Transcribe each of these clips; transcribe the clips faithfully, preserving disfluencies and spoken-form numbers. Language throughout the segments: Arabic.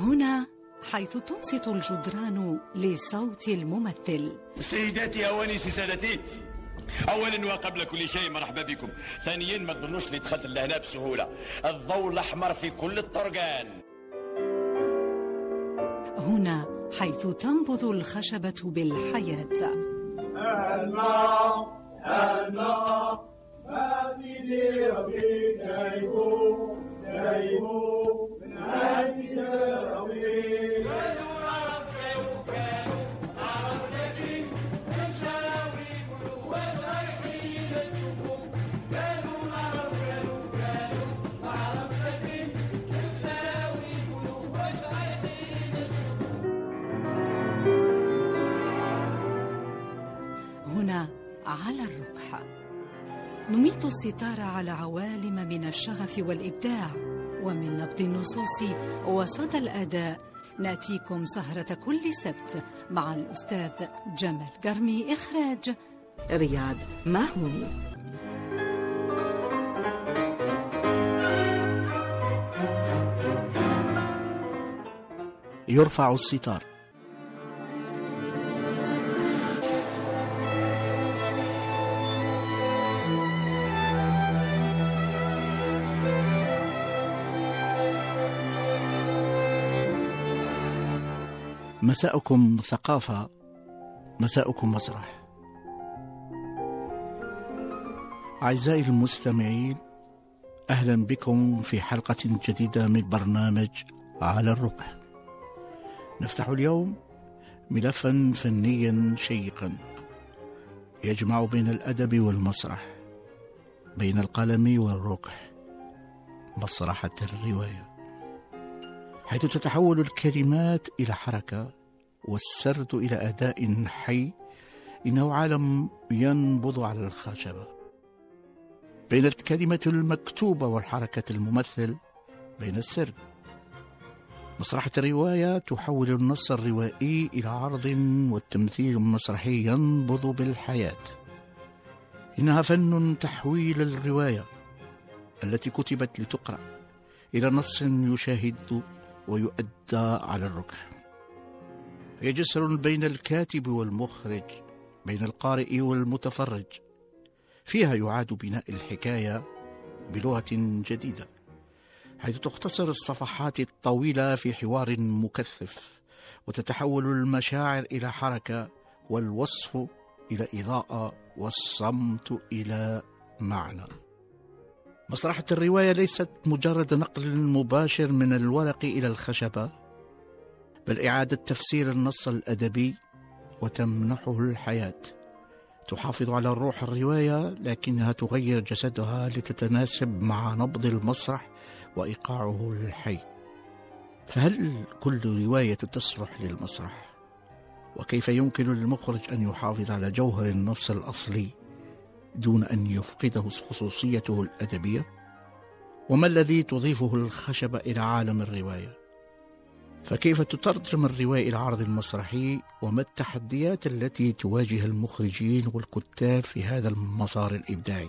هنا حيث تنصت الجدران لصوت الممثل. سيداتي أوانيسي سادتي، أولا وقبل كل شيء مرحبا بكم. ثانيا ما تظنوش اللي دخلت لهنا بسهولة، الضوء الأحمر في كل الطرقان. هنا حيث تنبض الخشبة بالحياة. الماء الماء ما في ربي دايمو دايمو من عندي ربي. هنا على الركح نميت الستار على عوالم من الشغف والإبداع، ومن نبض النصوص وصدى الأداء نأتيكم سهرة كل سبت مع الأستاذ جمال قرمي. إخراج رياض ماهوني. يرفع الستار. مساءكم ثقافة، مساءكم مسرح. أعزائي المستمعين، أهلا بكم في حلقة جديدة من برنامج على الركح. نفتح اليوم ملفا فنيا شيقا يجمع بين الأدب والمسرح، بين القلم والركح، مسرحة الرواية، حيث تتحول الكلمات إلى حركة والسرد إلى أداء حي. إنه عالم ينبض على الخشبة، بين الكلمة المكتوبة والحركة الممثل، بين السرد. مسرحة الرواية تحول النص الروائي إلى عرض والتمثيل المسرحي ينبض بالحياة. إنها فن تحويل الرواية التي كتبت لتقرأ إلى نص يشاهد ويؤدى على الركح. هي جسر بين الكاتب والمخرج، بين القارئ والمتفرج. فيها يعاد بناء الحكاية بلغة جديدة، حيث تختصر الصفحات الطويلة في حوار مكثف، وتتحول المشاعر إلى حركة، والوصف إلى إضاءة، والصمت إلى معنى. مسرحة الرواية ليست مجرد نقل مباشر من الورق إلى الخشبة، بل إعادة تفسير النص الأدبي وتمنحه الحياة. تحافظ على روح الرواية، لكنها تغير جسدها لتتناسب مع نبض المسرح وإيقاعه الحي. فهل كل رواية تصلح للمسرح؟ وكيف يمكن للمخرج أن يحافظ على جوهر النص الأصلي دون أن يفقده خصوصيته الأدبية؟ وما الذي تضيفه الخشبة إلى عالم الرواية؟ فكيف تترجم الرواية إلى عرض مسرحي؟ وما التحديات التي تواجه المخرجين والكتاب في هذا المسار الإبداعي؟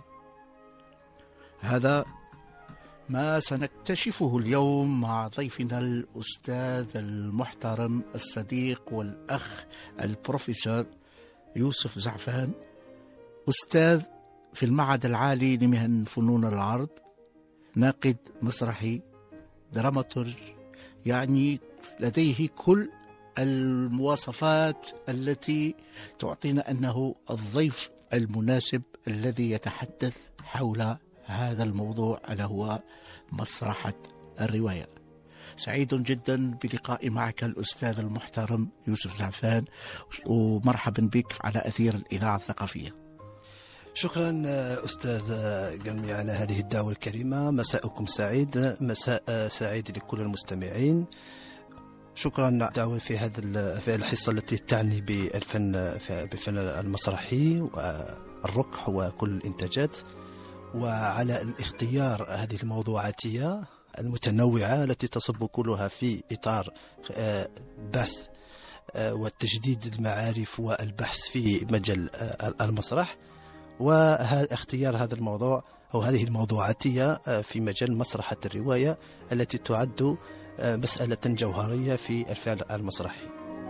هذا ما سنكتشفه اليوم مع ضيفنا الأستاذ المحترم الصديق والأخ البروفيسور يوسف زعفان، أستاذ في المعهد العالي لمهن فنون العرض، ناقد مسرحي، دراماتورج، يعني لديه كل المواصفات التي تعطينا أنه الضيف المناسب الذي يتحدث حول هذا الموضوع، ألا هو مسرحة الرواية. سعيد جدا بلقائي معك الأستاذ المحترم يوسف زعفان، ومرحبا بك على أثير الإذاعة الثقافية. شكرا أستاذ قرمي على هذه الدعوة الكريمة. مساءكم سعيد، مساء سعيد لكل المستمعين. شكرا على الدعوة في هذا في الحصة التي تعني بالفن بالفن المسرحي والركح وكل الإنتاجات، وعلى الاختيار هذه الموضوعاتية المتنوعة التي تصب كلها في إطار بحث والتجديد المعارف والبحث في مجال المسرح، واختيار هذا الموضوع أو هذه الموضوعاتية في مجال مسرحة الرواية التي تعد مسألة جوهرية في الفعل المسرحي.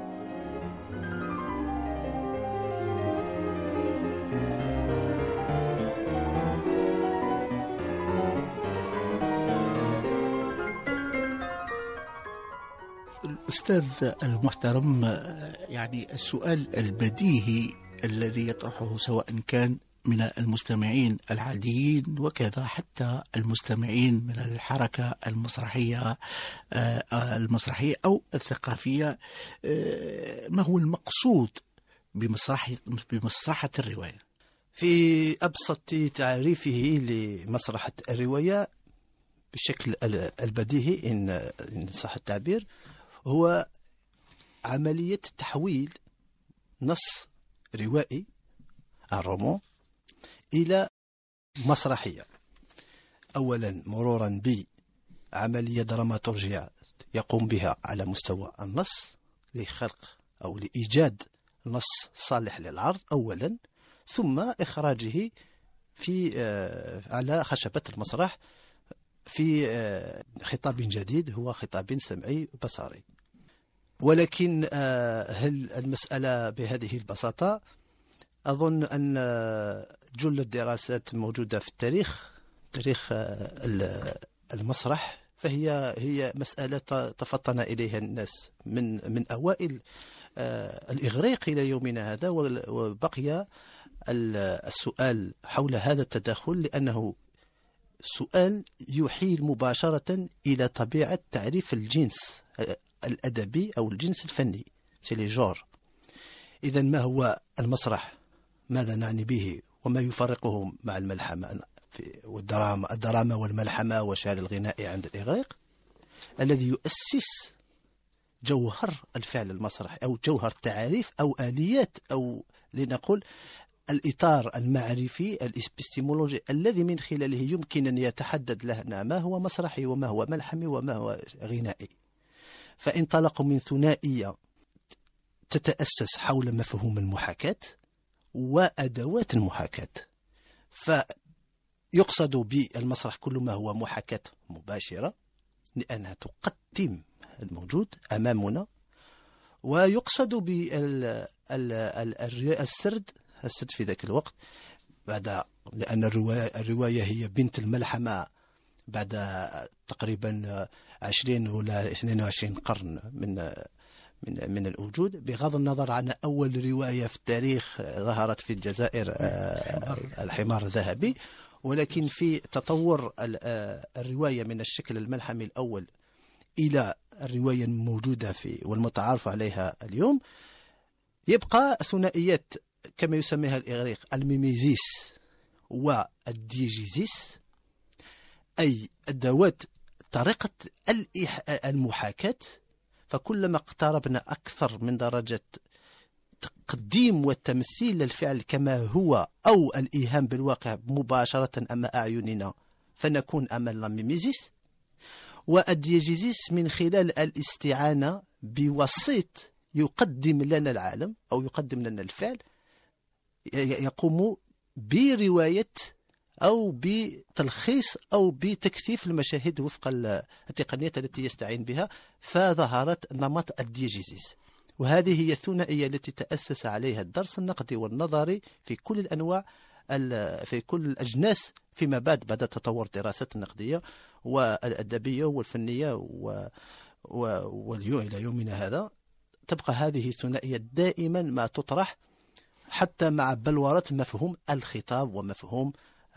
الأستاذ المحترم، يعني السؤال البديهي الذي يطرحه سواء كان من المستمعين العاديين وكذا حتى المستمعين من الحركة المسرحية المسرحية أو الثقافية، ما هو المقصود بمسرحة بمسرحة الرواية؟ في أبسط تعريفه لمسرحة الرواية بشكل البديهي إن صح التعبير، هو عملية تحويل نص روائي الرومان إلى مسرحية، أولا مرورا بعملية دراماتورجية يقوم بها على مستوى النص لخلق أو لإيجاد نص صالح للعرض أولا، ثم إخراجه في على خشبة المسرح في خطاب جديد هو خطاب سمعي بصري. ولكن هل المسألة بهذه البساطة؟ أظن أن جل الدراسات موجودة في التاريخ تاريخ المسرح، فهي هي مسألة تفطن إليها الناس من من أوائل الإغريق إلى يومنا هذا، وبقي السؤال حول هذا التداخل لأنه سؤال يحيل مباشرة إلى طبيعة تعريف الجنس الأدبي أو الجنس الفني، سي لي جور. إذا ما هو المسرح؟ ماذا نعني به؟ وما يفرقه مع الملحمة والدراما الدراما والملحمة والشعر الغنائي عند الإغريق؟ الذي يؤسس جوهر الفعل المسرحي أو جوهر التعاريف أو آليات أو لنقول الإطار المعرفي الإبستيمولوجي الذي من خلاله يمكن أن يتحدد لنا ما هو مسرحي وما هو ملحمي وما هو غنائي. فانطلقوا من ثنائية تتأسس حول مفهوم المحاكاة وأدوات المحاكاة، فيقصد بالمسرح كل ما هو محاكاة مباشرة لأنها تقدم الموجود أمامنا، ويقصد بالسرد السرد في ذاك الوقت بعد، لأن الرواية, الرواية هي بنت الملحمة بعد تقريبا عشرين ولا اثنين وعشرين قرن من من من الوجود، بغض النظر عن أول رواية في التاريخ ظهرت في الجزائر الحمار الذهبي، ولكن في تطور الرواية من الشكل الملحمي الأول إلى الرواية الموجودة في والمتعارف عليها اليوم يبقى ثنائيات كما يسميها الإغريق الميميزيس والديجيزيس، أي أدوات طريقة المحاكاة. فكلما اقتربنا أكثر من درجة تقديم والتمثيل للفعل كما هو أو الإيهام بالواقع مباشرة أمام أعيننا فنكون أمام الميميزيس، والديجيزيس من خلال الاستعانة بوسيط يقدم لنا العالم أو يقدم لنا الفعل يقوم برواية أو بتلخيص أو بتكثيف المشاهد وفق التقنيات التي يستعين بها، فظهرت نمط الديجيزيس. وهذه هي الثنائية التي تأسس عليها الدرس النقدي والنظري في كل الأنواع في كل الأجناس فيما بعد بعد تطور الدراسات النقدية والأدبية والفنية و... و... واليوم إلى يومنا هذا تبقى هذه الثنائية دائما ما تطرح، حتى مع بلورة مفهوم الخطاب ومفهوم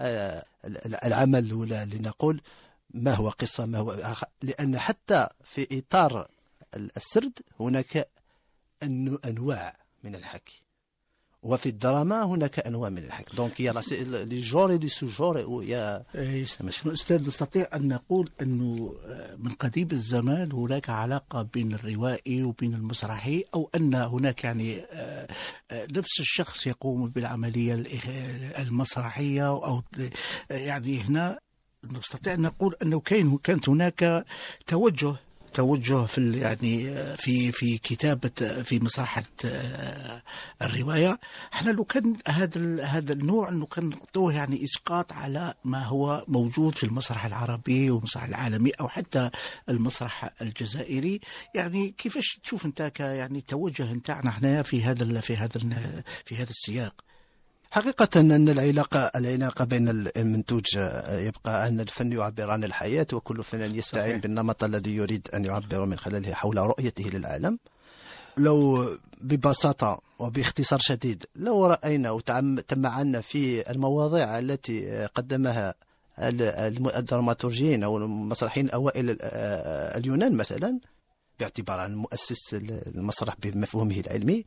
العمل، ولا لنقول ما هو قصة ما هو، لأن حتى في إطار السرد هناك أنواع من الحكي، وفي الدراما هناك أنواع من الحكي. دونك يا لي جور لي سو جور يا أستاذ، نستطيع أن نقول أنه من قديم الزمان هناك علاقة بين الروائي وبين المسرحي، أو أن هناك يعني نفس الشخص يقوم بالعملية المسرحية، أو يعني هنا نستطيع أن نقول أنه كان كانت هناك توجه توجه في ال- يعني في في كتابة في مسرحة آه، الرواية. احنا لو كان هذا ال- هذا النوع انه كان نحطوه يعني اسقاط على ما هو موجود في المسرح العربي والمسرح العالمي او حتى المسرح الجزائري، يعني كيفاش تشوف انت ك يعني التوجه نتاعنا احنا في هذا ال- في هذا ال- في هذا السياق؟ حقيقة أن العلاقة العلاقة بين المنتوج يبقى أن الفن يعبر عن الحياة، وكل فنان يستعين صحيح. بالنمط الذي يريد أن يعبر من خلاله حول رؤيته للعالم. لو ببساطة وباختصار شديد، لو رأينا وتمعنا في المواضيع التي قدمها الدراماتورجيين أو المسرحيين أوائل اليونان مثلا، باعتبار عن مؤسس المسرح بمفهومه العلمي،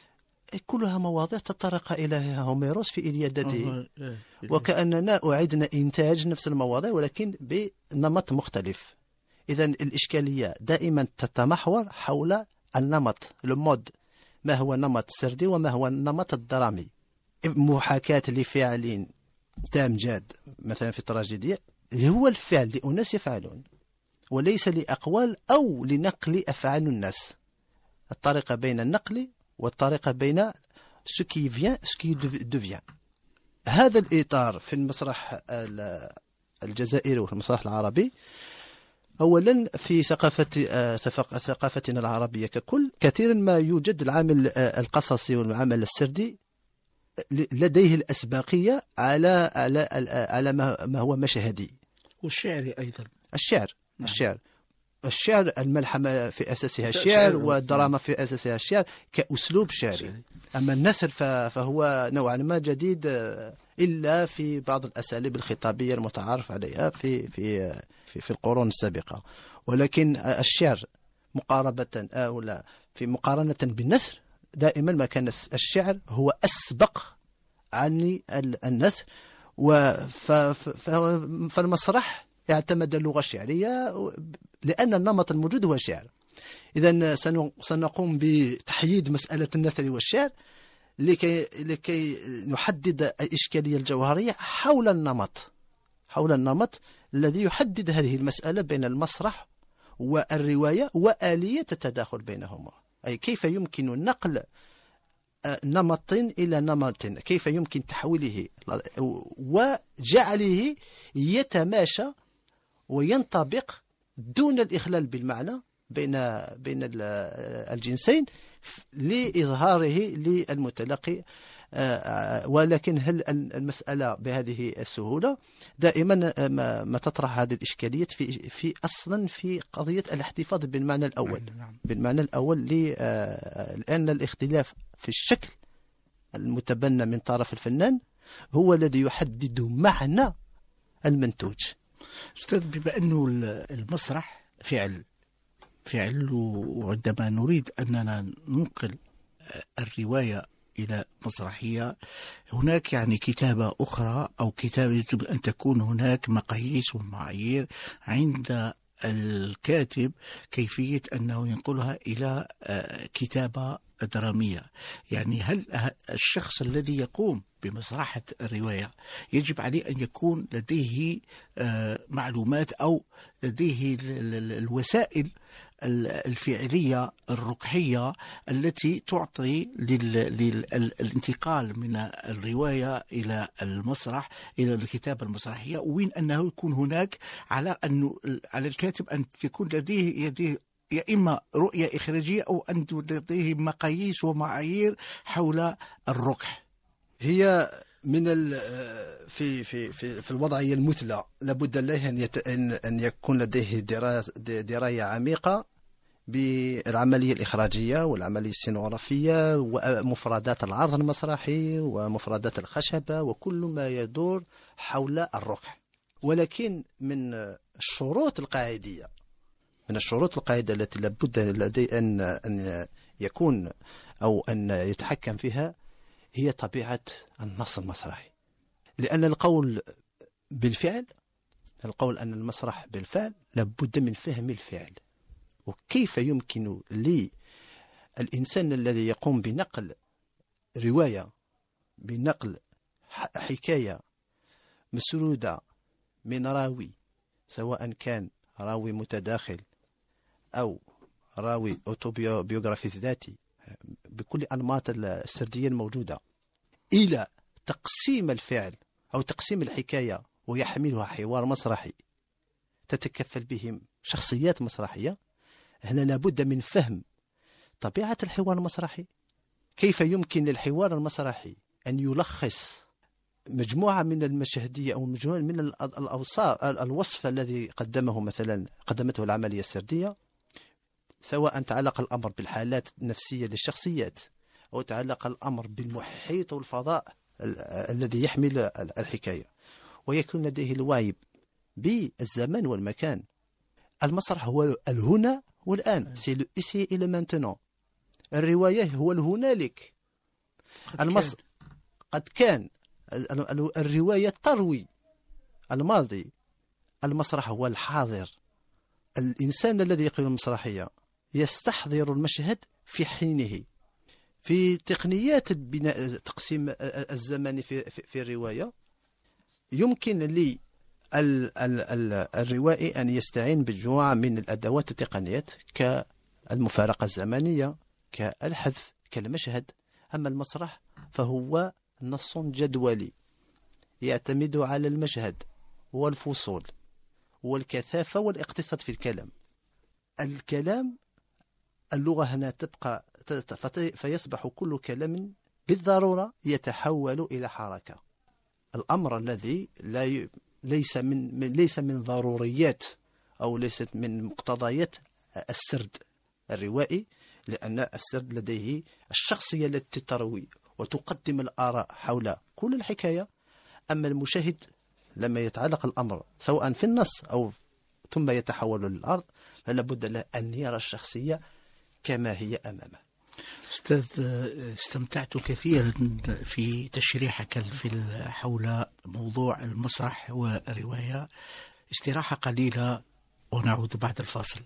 كلها مواضيع تطرق إليها هوميروس في إليادته، وكأننا أعدنا إنتاج نفس المواضيع ولكن بنمط مختلف. إذن الإشكالية دائما تتمحور حول النمط، المود، ما هو النمط السردي وما هو النمط الدرامي. محاكاة لفعل تام جاد مثلا في التراجيدية هو الفعل لأناس يفعلون وليس لأقوال أو لنقل أفعال الناس. الطريقة بين النقل والطريقة بين ce qui vient ce qui devient. هذا الإطار في المسرح الجزائري وفي المسرح العربي، أولا في ثقافة ثقافتنا العربية ككل كثيرا ما يوجد العامل القصصي والعمل السردي لديه الأسبقية على على على ما هو مشهدي، والشعري أيضا. الشعر نعم. الشعر الشعر الملحمة في أساسها الشعر، والدراما في أساسها الشعر كأسلوب شعري. أما النثر فهو نوعا ما جديد، إلا في بعض الأساليب الخطابية المتعارف عليها في في في, في القرون السابقة. ولكن الشعر مقاربة أو لا في مقارنة بالنثر، دائما ما كان الشعر هو أسبق عن النثر. فالمسرح اعتمد اللغة الشعرية لأن النمط الموجود هو الشعر. إذن سنقوم بتحييد مسألة النثر والشعر لكي لكي نحدد الإشكالية الجوهرية حول النمط حول النمط الذي يحدد هذه المسألة بين المسرح والرواية وآلية التداخل بينهما. أي كيف يمكن نقل نمط إلى نمط، كيف يمكن تحويله وجعله يتماشى وينطبق دون الإخلال بالمعنى بين بين الجنسين لإظهاره للمتلقي. ولكن هل المسألة بهذه السهولة؟ دائما ما تطرح هذه الإشكالية في في أصلا في قضية الاحتفاظ بالمعنى الأول بالمعنى الأول لأن الاختلاف في الشكل المتبنى من طرف الفنان هو الذي يحدد معنى المنتوج. أستاذ، بما أنه المسرح فعل فعل وعندما نريد أننا ننقل الرواية إلى مسرحية، هناك يعني كتابة أخرى أو كتابة يجب أن تكون هناك مقاييس ومعايير عند الكاتب كيفية أنه ينقلها إلى كتابة درامية. يعني هل الشخص الذي يقوم بمسرحة الرواية يجب عليه أن يكون لديه معلومات أو لديه الوسائل الفعلية الركحية التي تعطي للانتقال من الرواية إلى المسرح إلى الكتابة المسرحية، وين أنه يكون هناك على أنه على الكاتب أن يكون لديه يديه يا إما رؤية إخراجية أو أن لديه مقاييس ومعايير حول الركح. هي من في في في في الوضعية المثلى لابد له أن أن أن يكون لديه دراية دراية عميقة بالعملية الإخراجية والعملية السينوغرافية ومفردات العرض المسرحي ومفردات الخشبة وكل ما يدور حول الركح. ولكن من الشروط القاعدية من الشروط القاعدة التي لابد لديه أن أن يكون أو أن يتحكم فيها هي طبيعة النص المسرحي. لأن القول بالفعل القول أن المسرح بالفعل لابد من فهم الفعل. وكيف يمكن للإنسان الذي يقوم بنقل رواية بنقل حكاية مسرودة من راوي، سواء كان راوي متداخل أو راوي أوتوبيوغرافي ذاتي بكل أنماط السردية الموجودة إلى تقسيم الفعل أو تقسيم الحكاية ويحملها حوار مسرحي تتكفل به شخصيات مسرحية، هنا لابد من فهم طبيعة الحوار المسرحي، كيف يمكن للحوار المسرحي أن يلخص مجموعة من المشاهدية أو مجموعة من الأوصاف الوصف الذي قدمه مثلا قدمته العملية السردية، سواء تعلق الأمر بالحالات النفسية للشخصيات أو تعلق الأمر بالمحيط والفضاء الذي يحمل الحكاية، ويكون لديه الوعي بالزمان والمكان. المسرح هو الهنا والآن، سي لو إيسي إلى مانتونون. الرواية هو الهنالك. المس... قد كان الرواية تروي الماضي، المسرح هو الحاضر. الإنسان الذي يقيم المسرحية يستحضر المشهد في حينه. في تقنيات بناء تقسيم الزمان في, في, في الرواية يمكن لي ال ال ال الروائي أن يستعين بمجموعة من الأدوات التقنيات كالمفارقة الزمنية، كالحذف، كالمشهد. أما المسرح فهو نص جدولي يعتمد على المشهد والفصول والكثافة والاقتصاد في الكلام. الكلام اللغة هنا تبقى فيصبح كل كلام بالضرورة يتحول إلى حركة. الأمر الذي لا ي... ليس من... من ليس من ضروريات أو ليست من مقتضيات السرد الروائي، لأن السرد لديه الشخصية التي تروي وتقدم الآراء حول كل الحكاية. أما المشاهد لما يتعلق الأمر سواء في النص أو ثم يتحول للأرض، فلا بد له أن يرى الشخصية كما هي أمامه. أستاذ، استمتعت كثيرا في تشريحك في حول موضوع المسرح والرواية. استراحة قليلة ونعود بعد الفاصل.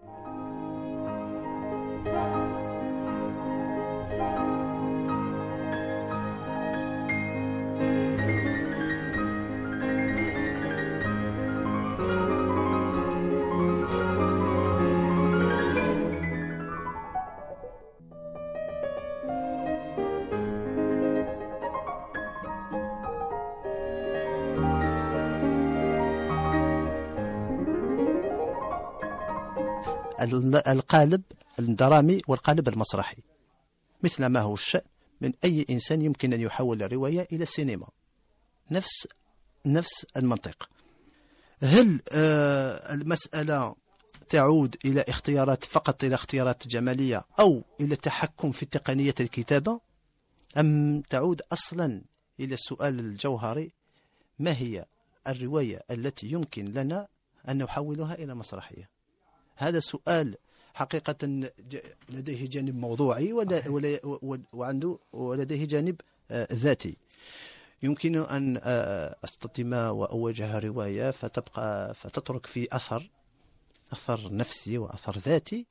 القالب الدرامي والقالب المسرحي مثل ما هو الشأن من أي إنسان يمكن أن يحول الرواية إلى السينما، نفس نفس المنطق. هل آه المسألة تعود إلى اختيارات فقط إلى اختيارات جمالية أو إلى التحكم في تقنية الكتابة، أم تعود أصلا إلى السؤال الجوهري: ما هي الرواية التي يمكن لنا أن نحولها إلى مسرحية؟ هذا سؤال حقيقة لديه جانب موضوعي وعنده ولديه جانب ذاتي. يمكن أن أستطيم وأوجه رواية فتبقى فتترك في أثر أثر نفسي وأثر ذاتي،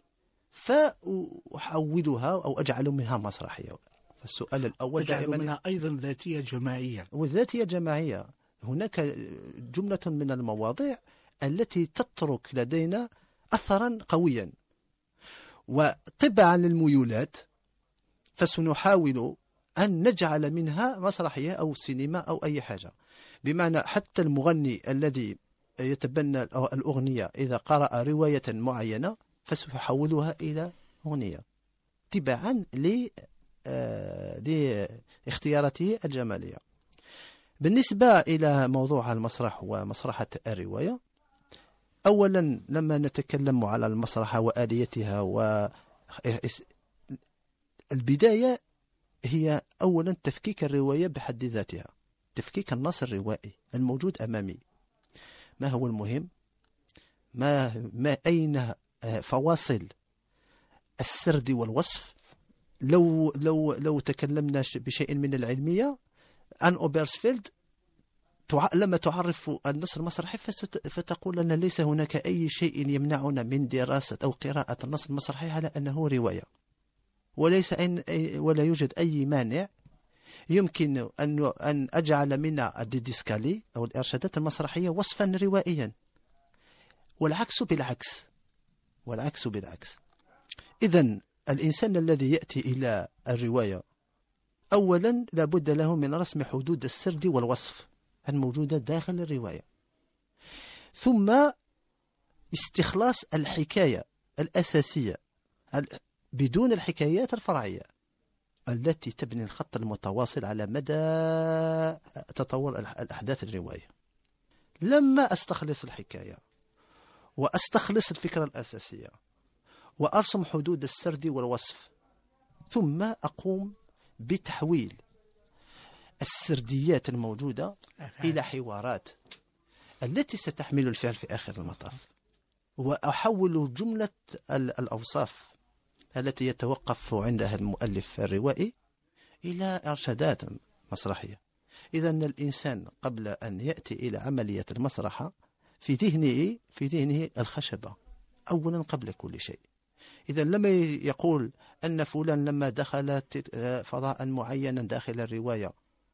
فأحولها أو أجعل منها مسرحية. فالسؤال الأول دائما منها أيضا ذاتية جماعية. والذاتية جماعية، هناك جملة من المواضيع التي تترك لدينا أثرا قويا، وطبعا للميولات فسنحاول أن نجعل منها مسرحية أو سينما أو أي حاجة. بمعنى حتى المغني الذي يتبنى الأغنية إذا قرأ رواية معينة فسيحولها إلى أغنية تبعا لاختياراته الجمالية. بالنسبة إلى موضوع المسرح ومسرحة الرواية، أولا لما نتكلم على المسرحة وآليتها، والبداية هي أولا تفكيك الرواية بحد ذاتها، تفكيك النص الروائي الموجود أمامي. ما هو المهم؟ ما, ما أين فواصل السرد والوصف؟ لو, لو, لو تكلمنا بشيء من العلمية، أن أوبرسفيلد لما تعرف النص المسرحي فتقول أن ليس هناك أي شيء يمنعنا من دراسة أو قراءة النص المسرحي على أنه رواية، وليس أن ولا يوجد أي مانع يمكن أن أن أجعل من الديدسكالي أو الإرشادات المسرحية وصفا روائيا، والعكس بالعكس والعكس بالعكس. إذن الإنسان الذي يأتي إلى الرواية أولا لابد له من رسم حدود السرد والوصف الموجودة داخل الرواية، ثم استخلاص الحكاية الأساسية بدون الحكايات الفرعية التي تبني الخط المتواصل على مدى تطور الأحداث الرواية. لما أستخلص الحكاية وأستخلص الفكرة الأساسية وأرسم حدود السرد والوصف، ثم أقوم بتحويل السرديات الموجودة إلى حوارات التي ستحمل الفعل في آخر المطاف، وأحول جملة الأوصاف التي يتوقف عندها المؤلف الروائي إلى إرشادات مسرحية. إذن الإنسان قبل أن يأتي إلى عملية المسرحة في ذهنه في ذهنه الخشبة أولا قبل كل شيء. إذا لما يقول أن فلان لما دخل فضاء معينا داخل الرواية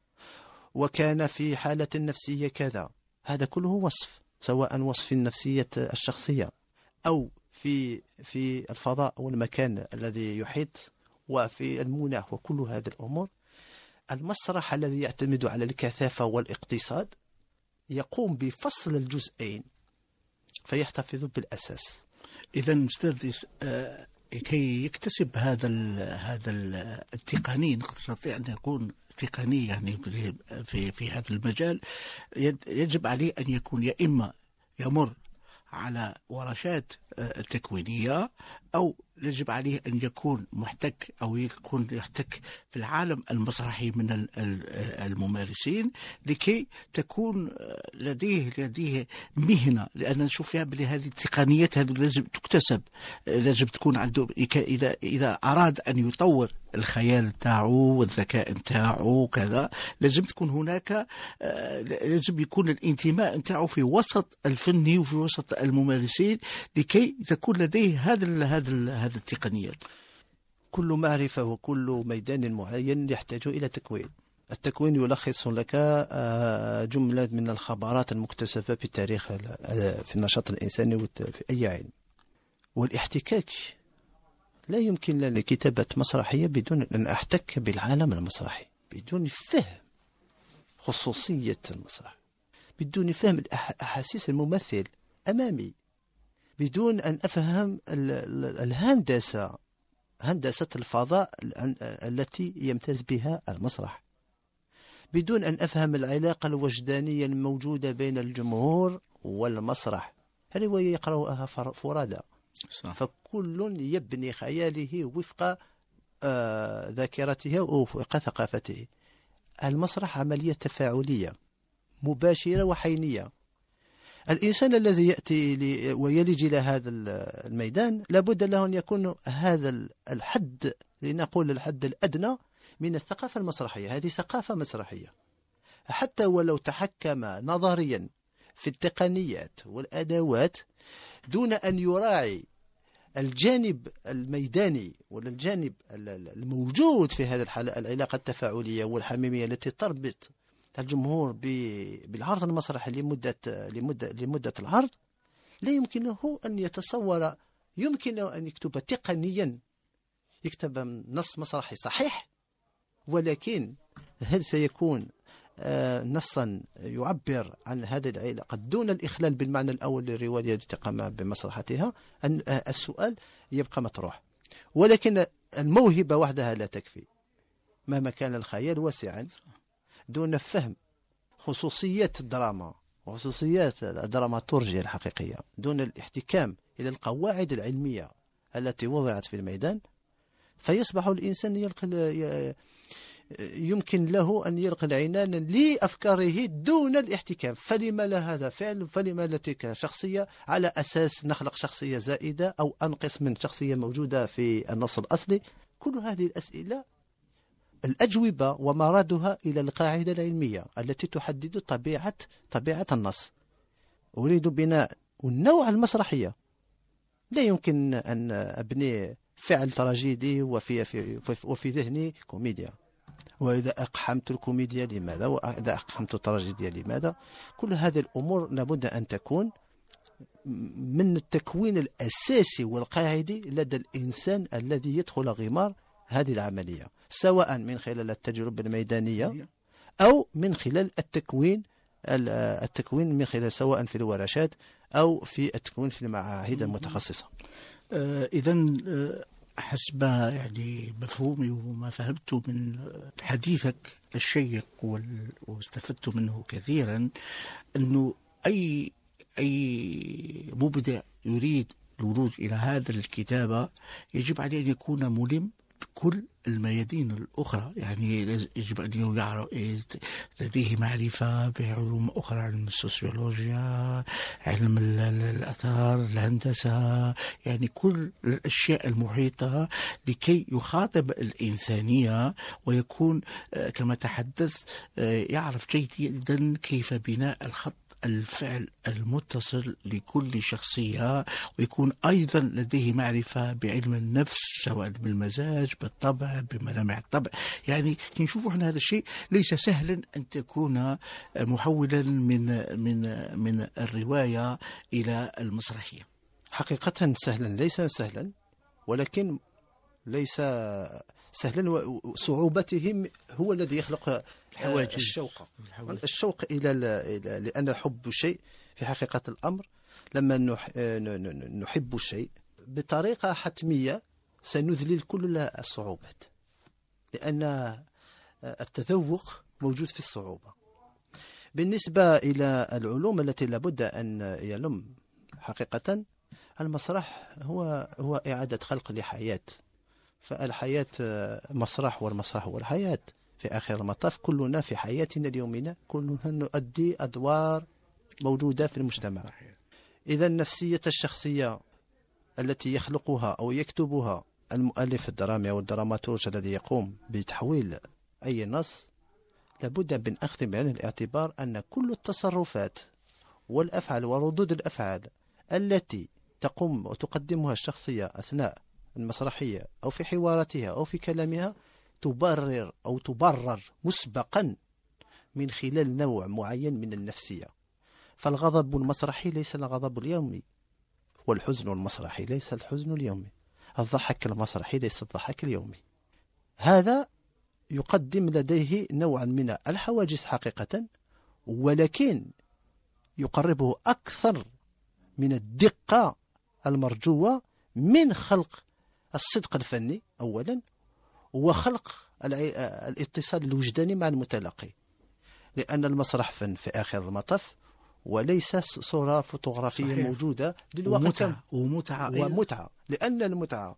وكان في حالة نفسية كذا، هذا كله وصف، سواء وصف النفسية الشخصية أو في في الفضاء والمكان الذي يحيط وفي المناخ وكل هذه الأمور. المسرح الذي يعتمد على الكثافة والاقتصاد يقوم بفصل الجزئين فيحتفظ بالأساس. إذا أستاذ آه كي يكتسب هذا ال هذا ال التقني، نستطيع أن يكون تقني يعني في في هذا المجال، يجب عليه أن يكون يا إما يمر على ورشات تكوينية، أو يجب عليه أن يكون محتك أو يكون يحتك في العالم المسرحي من الممارسين لكي تكون لديه لديه مهنة. لأن نشوف فيها بلي هذه التقنيات هذه لازم تكتسب، لازم تكون عنده إذا إذا أراد أن يطور الخيال تاعو والذكاء تاعو كذا، لازم تكون هناك لازم يكون الانتماء تاعو في وسط الفني وفي وسط الممارسين لكي تكون لديه هذا هذا هذه التقنيات. كل معرفة وكل ميدان معين يحتاج إلى تكوين. التكوين يلخص لك جملة من الخبرات المكتسبة في التاريخ في النشاط الإنساني في أي علم. والاحتكاك لا يمكن لنا كتابة مسرحية بدون أن أحتك بالعالم المسرحي، بدون فهم خصوصية المسرح، بدون فهم أحاسيس الممثل أمامي، بدون أن أفهم الهندسة هندسة الفضاء التي يمتاز بها المسرح، بدون أن أفهم العلاقة الوجدانية الموجودة بين الجمهور والمسرح. الرواية يقرأها فرادى، فكل يبني خياله وفق آه ذاكرته ووفق ثقافته. المسرح عملية تفاعلية مباشرة وحينية. الإنسان الذي يأتي ويلج إلى هذا الميدان لابد له أن يكون هذا الحد، لنقول الحد الأدنى من الثقافة المسرحية. هذه ثقافة مسرحية، حتى ولو تحكم نظريا في التقنيات والأدوات دون أن يراعي الجانب الميداني ولا الجانب الموجود في هذه الحالة، العلاقة التفاعلية والحميمية التي تربط الجمهور بالعرض المسرحي لمدة لمدة لمدة العرض، لا يمكن له أن يتصور، يمكن له أن يكتب تقنيا، يكتب نص مسرحي صحيح، ولكن هل سيكون نصا يعبر عن هذه العلاقة دون الإخلال بالمعنى الأول للرواية التي قام بمسرحتها؟ السؤال يبقى مطروح. ولكن الموهبة وحدها لا تكفي مهما كان الخيال واسعا دون فهم خصوصيات الدراما وخصوصيات الدراماتورجيا الحقيقية، دون الاحتكام إلى القواعد العلمية التي وضعت في الميدان، فيصبح الإنسان يلقى يمكن له أن يلقي العنان لأفكاره دون الاحتكام. فلما لا هذا فعل، فلما لا تلك شخصية، على أساس نخلق شخصية زائدة أو أنقص من شخصية موجودة في النص الأصلي. كل هذه الأسئلة الأجوبة ومرادها إلى القاعدة العلمية التي تحدد طبيعة طبيعة النص. أريد بناء النوع المسرحية، لا يمكن أن أبني فعل تراجيدي وفي في وفي ذهني كوميديا، وإذا أقحمت الكوميديا لماذا، وإذا أقحمت التراجيديا لماذا. كل هذه الأمور لابد أن تكون من التكوين الأساسي والقاعدي لدى الإنسان الذي يدخل غمار هذه العملية، سواء من خلال التجربة الميدانية أو من خلال التكوين التكوين من خلال سواء في الورشات أو في التكوين في المعاهد المتخصصة. آه إذا آه حسب يعني مفهومي وما فهمته من حديثك الشيق واستفدت منه كثيرا، أنه أي أي مبدع يريد الورود إلى هذا الكتابة يجب عليه أن يكون ملم بكل الميادين الأخرى، يعني يجب أن يعرف لديه معرفة بعلوم أخرى، علم السوسيولوجيا، علم الآثار، الهندسة، يعني كل الأشياء المحيطة لكي يخاطب الإنسانية ويكون كما تحدث يعرف جيدا كيف بناء الخط الفعل المتصل لكل شخصية، ويكون أيضا لديه معرفة بعلم النفس سواء بالمزاج بالطبع بملامح الطبع. يعني نشوف احنا هذا الشيء ليس سهلا أن تكون محولا من من من الرواية إلى المسرحية. حقيقة سهلا ليس سهلا، ولكن ليس سهلا وصعوبته هو الذي يخلق الشوق الشوق إلى لأن حب الشيء في حقيقة الأمر لما نحب الشيء بطريقة حتمية سنذلل كل الصعوبات، لأن التذوق موجود في الصعوبة. بالنسبة إلى العلوم التي لابد أن يلم حقيقة المسرح هو هو إعادة خلق لحياة، فالحياة مسرح والمسرح هو الحياة. في آخر المطاف كلنا في حياتنا اليومية كلنا نؤدي أدوار موجودة في المجتمع. إذا النفسية الشخصية التي يخلقها أو يكتبها المؤلف الدرامي أو الدراماتورج الذي يقوم بتحويل أي نص لابد من أخذ بعين الاعتبار أن كل التصرفات والأفعال وردود الأفعال التي تقوم وتقدمها الشخصية أثناء المسرحية أو في حواراتها أو في كلامها تبرر أو تبرر مسبقا من خلال نوع معين من النفسية. فالغضب المسرحي ليس الغضب اليومي، والحزن المسرحي ليس الحزن اليومي، الضحك المسرحي ليس الضحك اليومي. هذا يقدم لديه نوعا من الحواجز حقيقة، ولكن يقربه أكثر من الدقة المرجوة من خلق الصدق الفني أولا، وخلق الاتصال الوجداني مع المتلقي، لأن المسرح فن في آخر المطاف وليس صورة فوتوغرافية صحيح. موجودة دلوقتي ومتعة ومتعة, ومتعة. لأن المتعة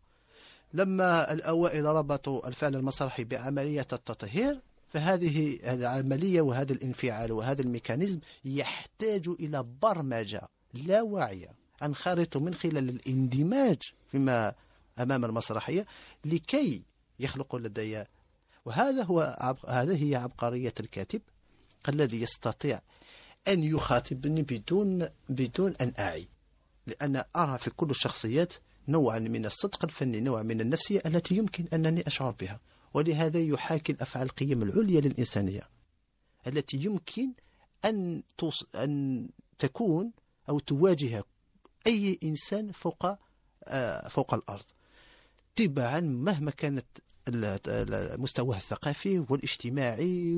لما الأوائل ربطوا الفعل المسرحي بعملية التطهير، فهذه العملية وهذا الانفعال وهذا الميكانيزم يحتاج إلى برمجة لا واعية أنخرط من خلال الاندماج فيما أمام المسرحية لكي يخلق لدي. وهذا هو عب... هذه هي عبقرية الكاتب الذي يستطيع أن يخاطبني بدون بدون أن أعي، لأن أرى في كل الشخصيات نوعا من الصدق الفني، نوع من النفسية التي يمكن أنني أشعر بها. ولهذا يحاكي الأفعال القيم العليا للإنسانية التي يمكن أن توص... أن تكون أو تواجه أي إنسان فوق آه فوق الأرض، تبعا مهما كانت مستواه الثقافي والاجتماعي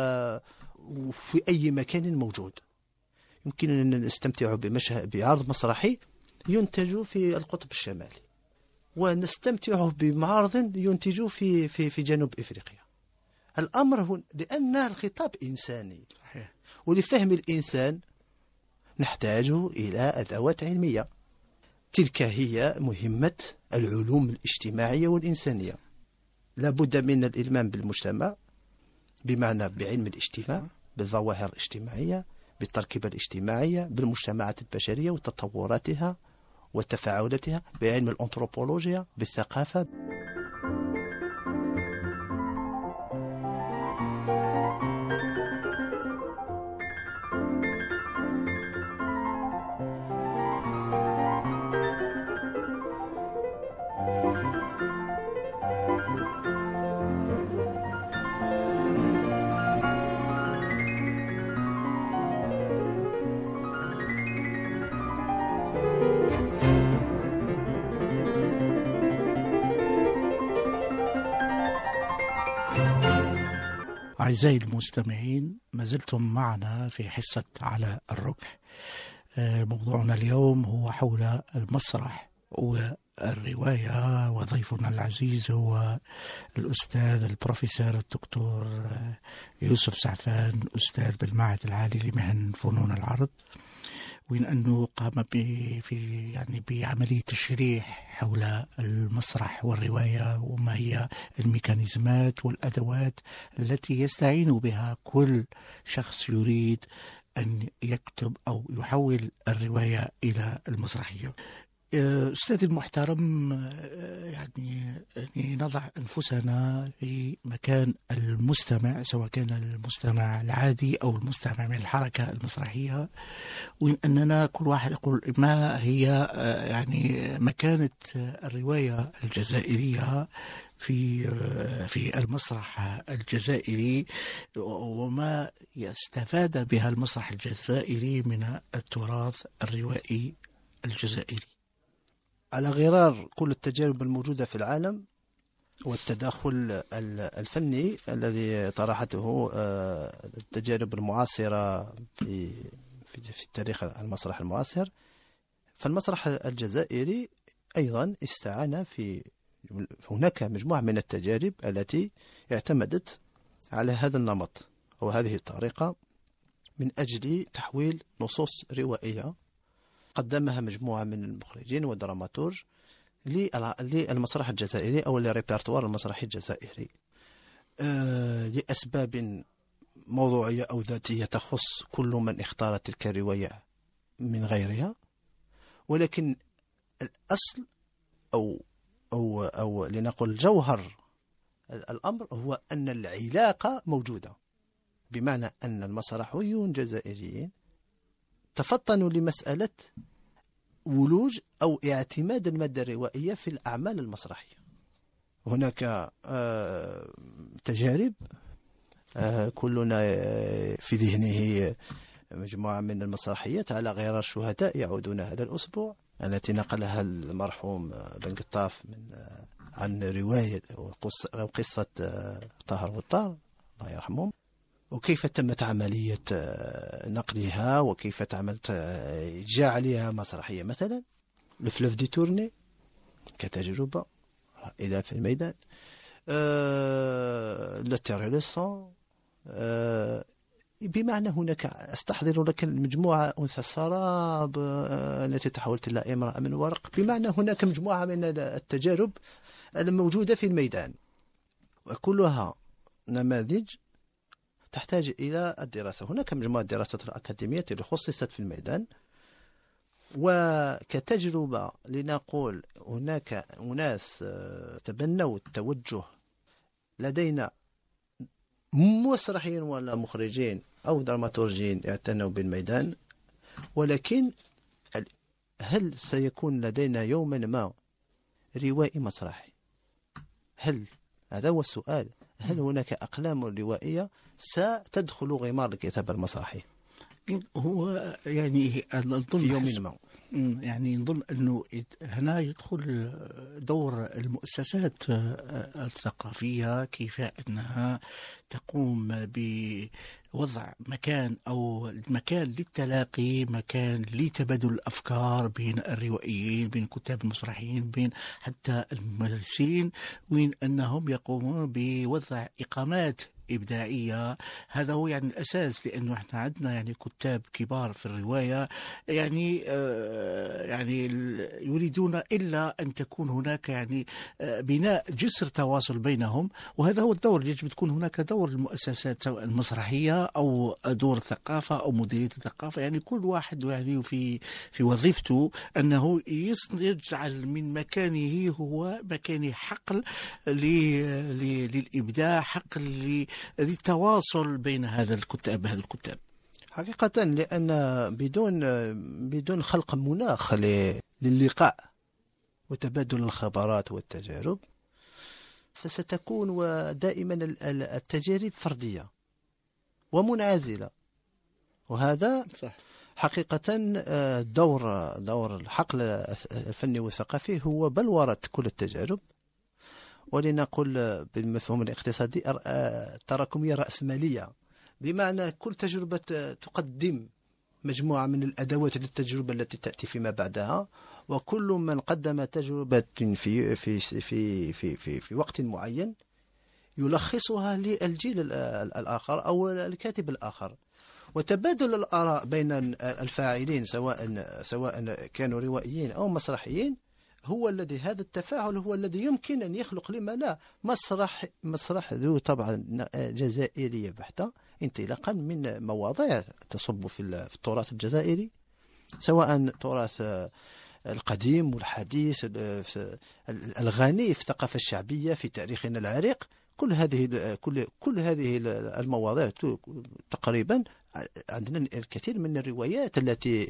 وفي أي مكان موجود. يمكن أن نستمتع بمشهد بعرض مسرحي ينتج في القطب الشمالي، ونستمتع بمعرض ينتج في في في جنوب إفريقيا. الأمر هو لأن الخطاب إنساني، ولفهم الإنسان نحتاج إلى أدوات علمية. تلك هي مهمة العلوم الاجتماعية والإنسانية. لا بد من الإلمام بالمجتمع، بمعنى بعلم الاجتماع، بالظواهر الاجتماعية، بالتركيبة الاجتماعية، بالمجتمعات البشرية وتطوراتها وتفاعلاتها، بعلم الأنثروبولوجيا، بالثقافة. أعزائي المستمعين، ما زلتم معنا في حصة على الركح. موضوعنا اليوم هو حول المسرح والرواية، وضيفنا العزيز هو الأستاذ البروفيسور الدكتور يوسف سعفان، أستاذ بالمعهد العالي لمهن فنون العرض، وين أنه قام في يعني بعملية تشريح حول المسرح والرواية، وما هي الميكانيزمات والأدوات التي يستعين بها كل شخص يريد أن يكتب أو يحول الرواية إلى المسرحية. أستاذ المحترم، يعني نضع أنفسنا في مكان المستمع، سواء كان المستمع العادي أو المستمع من الحركة المسرحية، وإن أننا كل واحد يقول ما هي يعني مكانة الرواية الجزائرية في في المسرح الجزائري، وما يستفاد بها المسرح الجزائري من التراث الروائي الجزائري. على غرار كل التجارب الموجودة في العالم والتداخل الفني الذي طرحته التجارب المعاصرة في في تاريخ المسرح المعاصر، فالمسرح الجزائري أيضا استعان في هناك مجموعة من التجارب التي اعتمدت على هذا النمط وهذه الطريقة من أجل تحويل نصوص روائية قدمها مجموعة من المخرجين والدراماتورج للمسرح الجزائري أو للريبرتوار المسرحي الجزائري أه لأسباب موضوعية أو ذاتية تخص كل من اختار تلك الرواية من غيرها، ولكن الأصل أو أو أو لنقل جوهر الأمر هو أن العلاقة موجودة، بمعنى أن المسرحيون الجزائريين تفطنوا لمسألة ولوج أو اعتماد المادة الروائية في الأعمال المسرحية. هناك آه تجارب آه كلنا في ذهنه مجموعة من المسرحيات على غرار الشهداء يعودون هذا الأسبوع، التي نقلها المرحوم بن قطاف من آه عن رواية أو قصة آه طاهر والطار الله يرحمهم، وكيف تمت عملية نقلها وكيف تمت جعلها مسرحية. مثلا الفلوف دي تورني كتجربة إذا في الميدان، أه لتيريلسون، أه بمعنى هناك أستحضر لك المجموعة أنثى السراب التي تحولت إلى امرأة من ورق، بمعنى هناك مجموعة من التجارب الموجودة في الميدان، وكلها نماذج تحتاج إلى الدراسة. هناك مجموعة دراسات الأكاديمية اللي خصصت في الميدان، وكتجربة لنقول هناك أناس تبنوا التوجه لدينا مسرحيين ولا مخرجين أو دراماتورجين اعتنوا بالميدان، ولكن هل سيكون لدينا يوما ما روائي مسرحي؟ هل هذا هو السؤال؟ هل هناك أقلام روائية ستدخل غمار الكتابة المسرحية؟ هو يعني نظن في يوم ما يعني نظن أنه هنا يدخل دور المؤسسات الثقافية، كيف أنها تقوم بوضع مكان أو مكان للتلاقي، مكان لتبادل الأفكار بين الروائيين، بين الكتاب المسرحيين، بين حتى الممثلين، وين أنهم يقومون بوضع إقامات إبداعية. هذا هو يعني الأساس، لأنه احنا عندنا يعني كتاب كبار في الرواية يعني آه يعني يريدون إلا أن تكون هناك يعني آه بناء جسر تواصل بينهم، وهذا هو الدور. يجب تكون هناك دور المؤسسات سواء المسرحية أو دور الثقافة أو مديرية الثقافة، يعني كل واحد يعني في في وظيفته أنه يجعل من مكانه هو مكان حقل للإبداع، حقل للتواصل بين هذا الكتاب هذا الكتاب حقيقة، لأن بدون بدون خلق مناخ للقاء وتبادل الخبرات والتجارب فستكون دائما التجارب فردية ومنعزلة، وهذا صح. حقيقة دور دور الحقل الفني والثقافي هو بلورة كل التجارب، ولنقول بالمفهوم الاقتصادي التراكمية الرأسمالية، بمعنى كل تجربة تقدم مجموعة من الأدوات للتجربة التي تأتي فيما بعدها، وكل من قدم تجربة في في في في في, في, في وقت معين يلخصها للجيل الآخر أو الكاتب الآخر. وتبادل الآراء بين الفاعلين سواء سواء كانوا روائيين أو مسرحيين هو الذي هذا التفاعل هو الذي يمكن أن يخلق لما لا مسرح مسرح ذو طبعا جزائرية بحتة، انطلاقا من مواضيع تصب في التراث الجزائري، سواء تراث القديم والحديث الغني في الثقافة الشعبية في تاريخنا العريق. كل هذه كل كل هذه المواضيع تقريبا عندنا الكثير من الروايات التي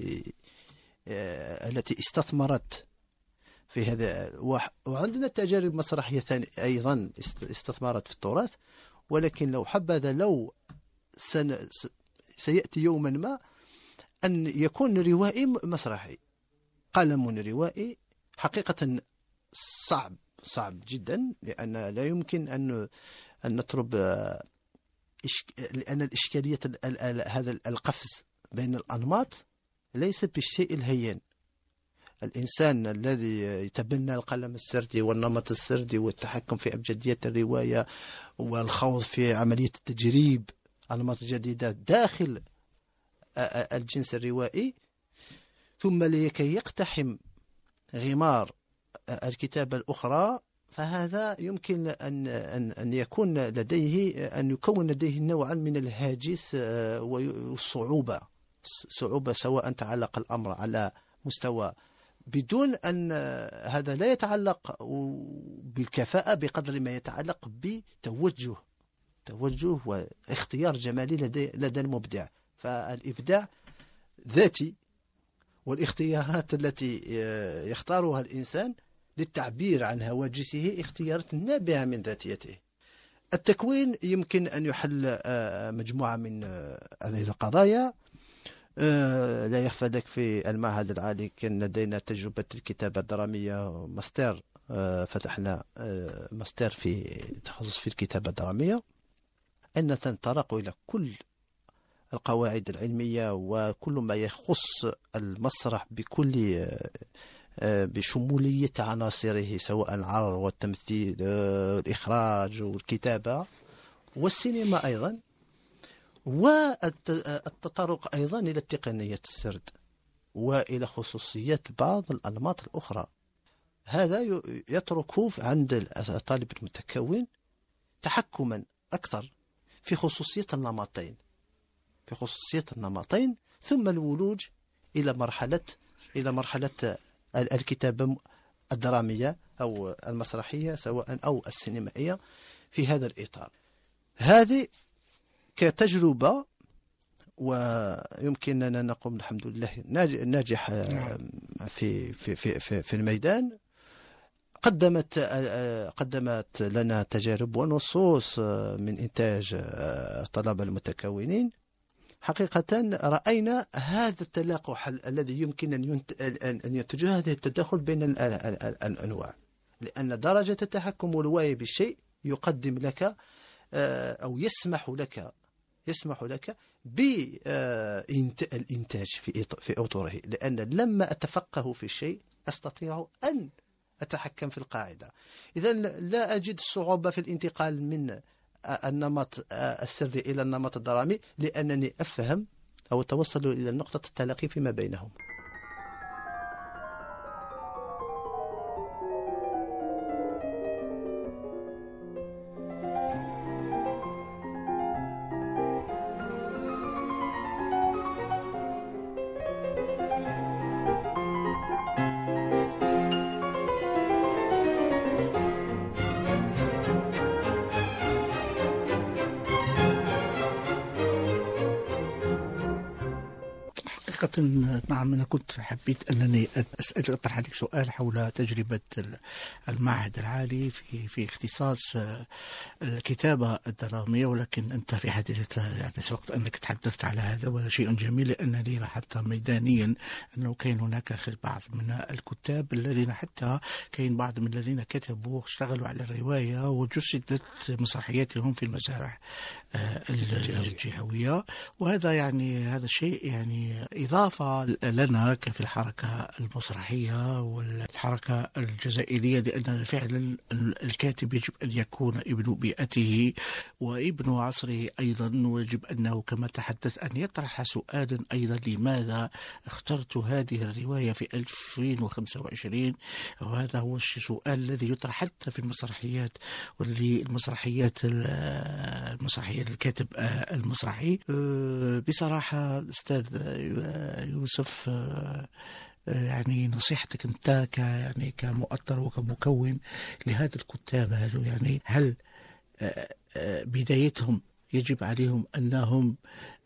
التي استثمرت في هذا، وعندنا تجارب مسرحية ثانية أيضا استثمرت في التراث. ولكن لو حبذا لو سن سيأتي يوما ما أن يكون روائي مسرحي، قلم روائي، حقيقة صعب صعب جدا، لأن لا يمكن أن أن نطلب، لأن الإشكالية هذا القفز بين الأنماط ليس بالشيء الهين. الإنسان الذي يتبنى القلم السردي والنمط السردي والتحكم في أبجدية الرواية والخوض في عملية التجريب أنماط جديدة داخل الجنس الروائي، ثم لكي يقتحم غمار الكتابة الأخرى، فهذا يمكن أن أن أن يكون لديه أن يكون لديه نوعا من الهاجس والصعوبة صعوبة سواء تعلق الأمر على مستوى بدون أن هذا لا يتعلق بالكفاءة بقدر ما يتعلق بتوجه توجه واختيار جمالي لدى لدى المبدع. فالإبداع ذاتي، والاختيارات التي يختارها الإنسان للتعبير عن هواجسه اختيارات نابعة من ذاتيته. التكوين يمكن أن يحل مجموعة من هذه القضايا. لا يخفى لك في المعهد العالي كان لدينا تجربة الكتابة الدرامية ماستر، فتحنا ماستر في تخصص في الكتابة الدرامية، أن تنطلق إلى كل القواعد العلمية وكل ما يخص المسرح بكل بشمولية عناصره، سواء العرض والتمثيل والإخراج والكتابة والسينما أيضا، والتطرق أيضا إلى تقنية السرد وإلى خصوصيات بعض الأنماط الأخرى. هذا يترك عند الطالب المتكون تحكما أكثر في خصوصية النمطين في خصوصية النمطين ثم الولوج إلى مرحلة إلى مرحلة الكتابة الدرامية أو المسرحية سواء أو السينمائية في هذا الإطار. هذه كتجربة، ويمكننا نقوم الحمد لله ناجح في في في في الميدان. قدمت قدمت لنا تجارب ونصوص من إنتاج الطلبة المتكونين. حقيقة رأينا هذا التلاقح الذي يمكن أن ينتج هذا التداخل بين الأنواع، لأن درجة التحكم والوعي بالشيء يقدم لك أو يسمح لك يسمح لك بالإنتاج في في أطره، لأن لما أتفقه في الشيء أستطيع أن أتحكم في القاعدة. إذا لا أجد صعوبة في الانتقال من النمط السردي إلى النمط الدرامي، لأنني أفهم أو أتوصل إلى نقطة التلاقي فيما بينهم. حقيقة نعم، أنا كنت حبيت أنني أسأل أطرح عليك سؤال حول تجربة المعهد العالي في في اختصاص الكتابة الدرامية، ولكن أنت في حديثك يعني سبقت أنك تحدثت على هذا، وهذا شيء جميل لأنني لاحظت ميدانيا أنه كان هناك بعض من الكتاب الذين حتى كاين بعض من الذين كتبوا اشتغلوا على الرواية وجسدت مسرحياتهم في المسارح الجهوية، وهذا يعني هذا الشيء يعني إضافة لنا في الحركة المسرحية والحركة الجزائرية، لأن فعلا الكاتب يجب أن يكون ابن بيئته وابن عصره أيضا، ويجب أنه كما تحدث أن يطرح سؤالا أيضا: لماذا اخترت هذه الرواية في ألفين وخمسة وعشرين؟ وهذا هو السؤال الذي يطرح حتى في المسرحيات، واللي المسرحيات المسرحيات الكاتب المسرحي. بصراحة الأستاذ يوسف، يعني نصيحتك أنت ك يعني كمؤطر وكمكون لهذا الكتاب هذو، يعني هل بدايتهم يجب عليهم أنهم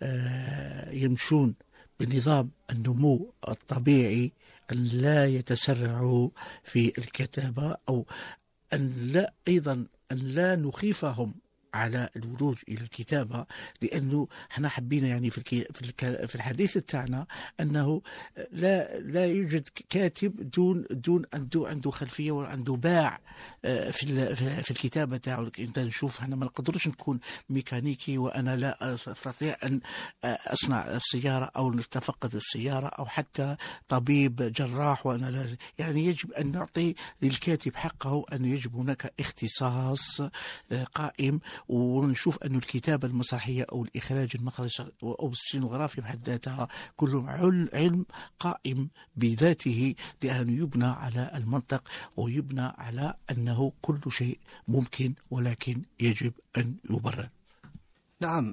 يمشون بنظام النمو الطبيعي، أن لا يتسرعوا في الكتابة، أو أن لا أيضا أن لا نخيفهم على الولوج إلى الكتابة؟ لأنه احنا حبينا يعني في في الحديث تاعنا أنه لا لا يوجد كاتب دون دون عنده عنده خلفية وعنده باع في في الكتابة تاعو. انت نشوف احنا ما نقدرش نكون ميكانيكي وأنا لا أستطيع أن أصنع السيارة أو نتفقد السيارة، أو حتى طبيب جراح وأنا لا، يعني يجب أن نعطي للكاتب حقه، أن يجب هناك اختصاص قائم. ونشوف أن الكتابة المسرحية أو الإخراج المخرج أو السينوغرافيا بحد ذاتها كلهم علم قائم بذاته، لأنه يبنى على المنطق ويبنى على أنه كل شيء ممكن، ولكن يجب أن يبرر. نعم.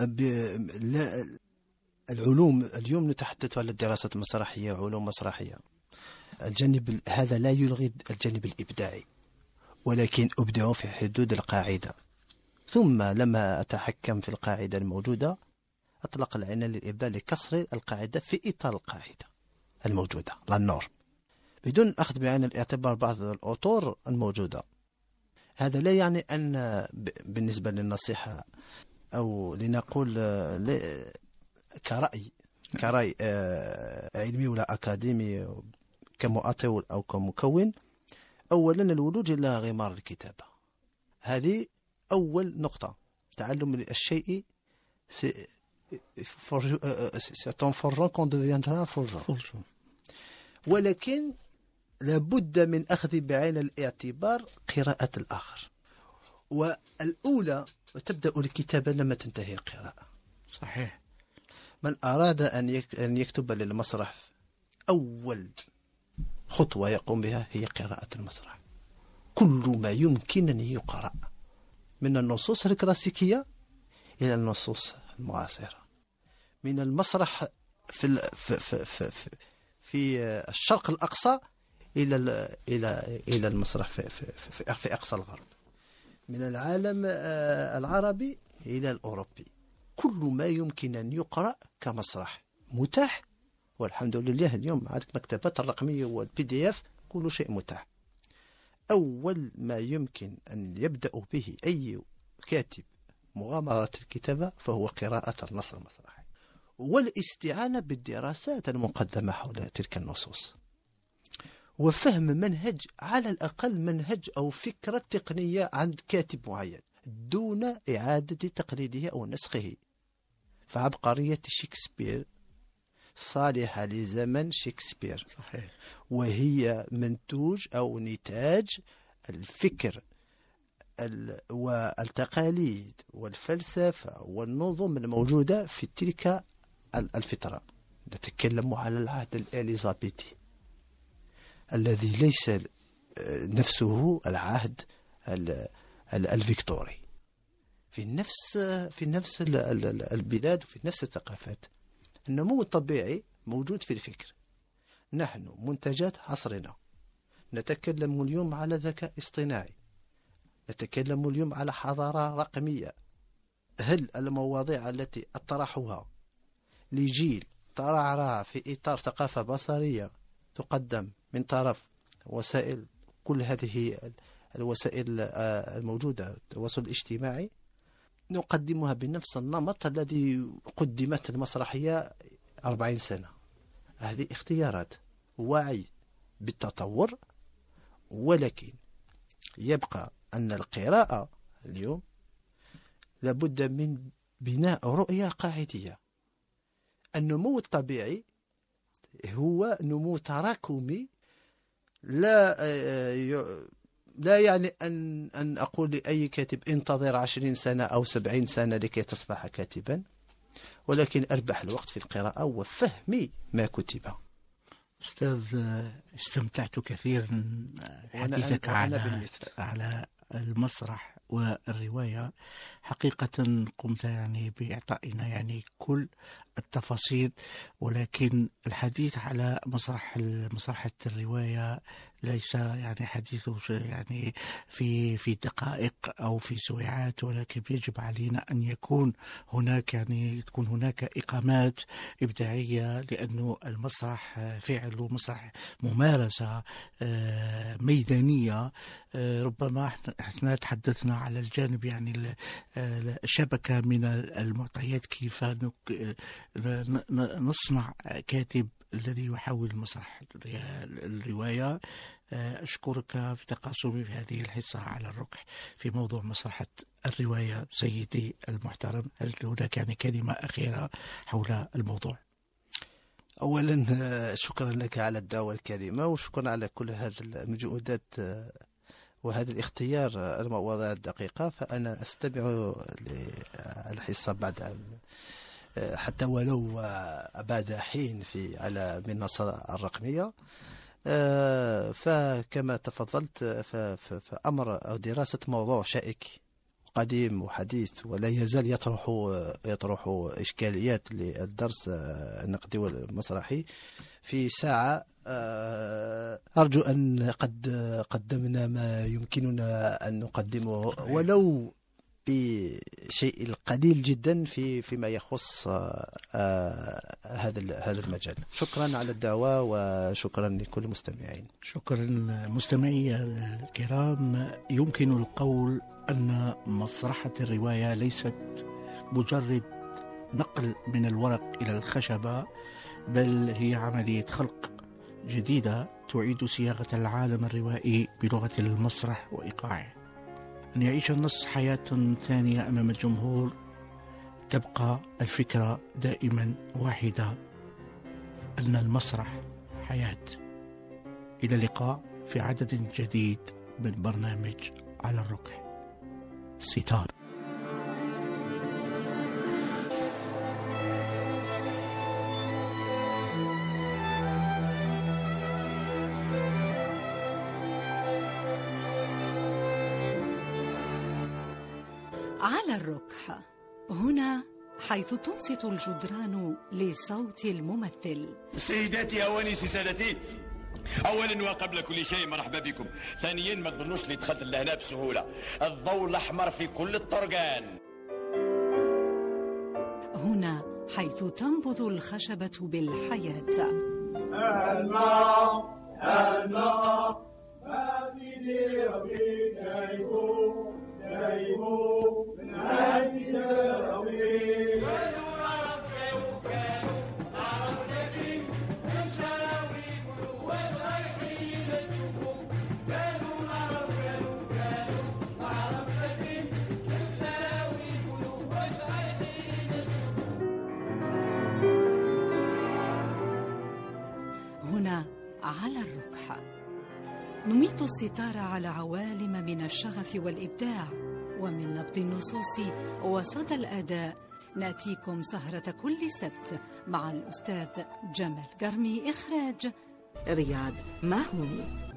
العلوم اليوم نتحدث على الدراسات المسرحية، علوم مسرحية. الجانب هذا لا يلغي الجانب الإبداعي، ولكن أبدع في حدود القاعدة. ثم لما أتحكم في القاعدة الموجودة أطلق العنان للإبداع لكسر القاعدة في إطار القاعدة الموجودة لا النورم، بدون أخذ بعين الاعتبار بعض الأطور الموجودة. هذا لا يعني أن بالنسبة للنصيحة أو لنقول كرأي كرأي علمي ولا أكاديمي كمؤطر أو كمكون، أولا الولوج إلى غمار الكتابة، هذه أول نقطة. تعلم الشيء c'est en forgeant qu'on deviendra forgeron. ولكن لابد من أخذ بعين الاعتبار قراءة الآخر، والأولى تبدأ الكتابة لما تنتهي القراءة. صحيح. من أراد أن يكتب للمسرح أول خطوة يقوم بها هي قراءة المسرح. كل ما يمكن أن يقرأ من النصوص الكلاسيكية إلى النصوص المعاصرة، من المسرح في في في في, في الشرق الأقصى إلى إلى إلى المسرح في في, في في أقصى الغرب، من العالم العربي إلى الأوروبي. كل ما يمكن أن يقرأ كمسرح متاح، والحمد لله اليوم عندك المكتبات الرقمية والبي دي اف، كل شيء متاح. أول ما يمكن أن يبدأ به أي كاتب مغامرة الكتابة فهو قراءة النص المسرحي والاستعانة بالدراسات المقدمة حول تلك النصوص، وفهم منهج، على الأقل منهج أو فكرة تقنية عند كاتب معين دون إعادة تقليده أو نسخه. فعبقرية شكسبير صالحة لزمن شكسبير. صحيح. وهي منتوج أو نتاج الفكر والتقاليد والفلسفة والنظم الموجودة في تلك الفترة. نتكلم على العهد الإليزابيثي الذي ليس نفسه العهد الفيكتوري، في نفس في نفس البلاد وفي نفس الثقافات. النمو الطبيعي موجود في الفكر. نحن منتجات عصرنا، نتكلم اليوم على ذكاء اصطناعي، نتكلم اليوم على حضارة رقمية. هل المواضيع التي أطرحها لجيل تترعرع في إطار ثقافة بصرية تقدم من طرف وسائل كل هذه الوسائل الموجودة التواصل الاجتماعي، نقدمها بنفس النمط الذي قدمت المسرحية أربعين سنة. هذه اختيارات، وعي بالتطور، ولكن يبقى أن القراءة اليوم لابد من بناء رؤية قاعدية. النمو الطبيعي هو نمو تراكمي، لا لا يعني أن أن أقول لأي كاتب انتظر عشرين سنة أو سبعين سنة لكي تصبح كاتبا، ولكن أربح الوقت في القراءة وفهم ما كتب. أستاذ، استمتعت كثيرا حديثك على على المسرح والرواية. حقيقة قمت يعني بإعطائنا يعني كل التفاصيل، ولكن الحديث على مسرح مسرحة الرواية ليس يعني حديثه يعني في في دقائق أو في سويعات، ولكن يجب علينا أن يكون هناك يعني تكون هناك إقامات إبداعية، لأنه المسرح فعل مسرح ممارسة ميدانية. ربما احنا تحدثنا على الجانب يعني الشبكة من المعطيات، كيف نصنع كاتب الذي يحول مسرح الرواية. أشكرك في تقاسمي في هذه الحصة على الركح في موضوع مسرحة الرواية. سيدي المحترم، هل هناك يعني كلمة أخيرة حول الموضوع؟ أولا شكرا لك على الدعوة الكريمة، وشكرا على كل هذه المجهودات وهذا الاختيار المواضيع الدقيقة. فأنا أستمع للحصة بعد حتى ولو بعد حين في على المنصة الرقمية. فكما تفضلت فأمر أو دراسة موضوع شائك قديم وحديث ولا يزال يطرح يطرح إشكاليات للدرس النقدي والمسرحي في ساعة. أرجو أن قد قدمنا ما يمكننا أن نقدمه ولو بشيء القليل جدا في فيما يخص هذا هذا المجال. شكرا على الدعوة وشكرا لكل المستمعين. شكرا مستمعي الكرام. يمكن القول أن مسرحة الرواية ليست مجرد نقل من الورق إلى الخشبة، بل هي عملية خلق جديدة تعيد صياغة العالم الروائي بلغة المسرح وإيقاعه. أن يعيش النص حياة ثانية أمام الجمهور. تبقى الفكرة دائما واحدة، أن المسرح حياة. إلى اللقاء في عدد جديد من برنامج على الركح. ستار. على الركح، هنا حيث تنصت الجدران لصوت الممثل. سيداتي أوانيسي سادتي، أولا وقبل كل شيء مرحبا بكم. ثانيا ما تظنوش اللي دخلت لهنا بسهولة، الضوء الأحمر في كل الطرقان. هنا حيث تنبض الخشبة بالحياة. الماء الماء ما في ديربي دايمو دايمو من هذه الروي. هنا على الركح نميت الستار على عوالم من الشغف والإبداع، ومن نبض النصوص وصدى الأداء نأتيكم سهرة كل سبت مع الأستاذ جمال قرمي. إخراج رياض ماهوني.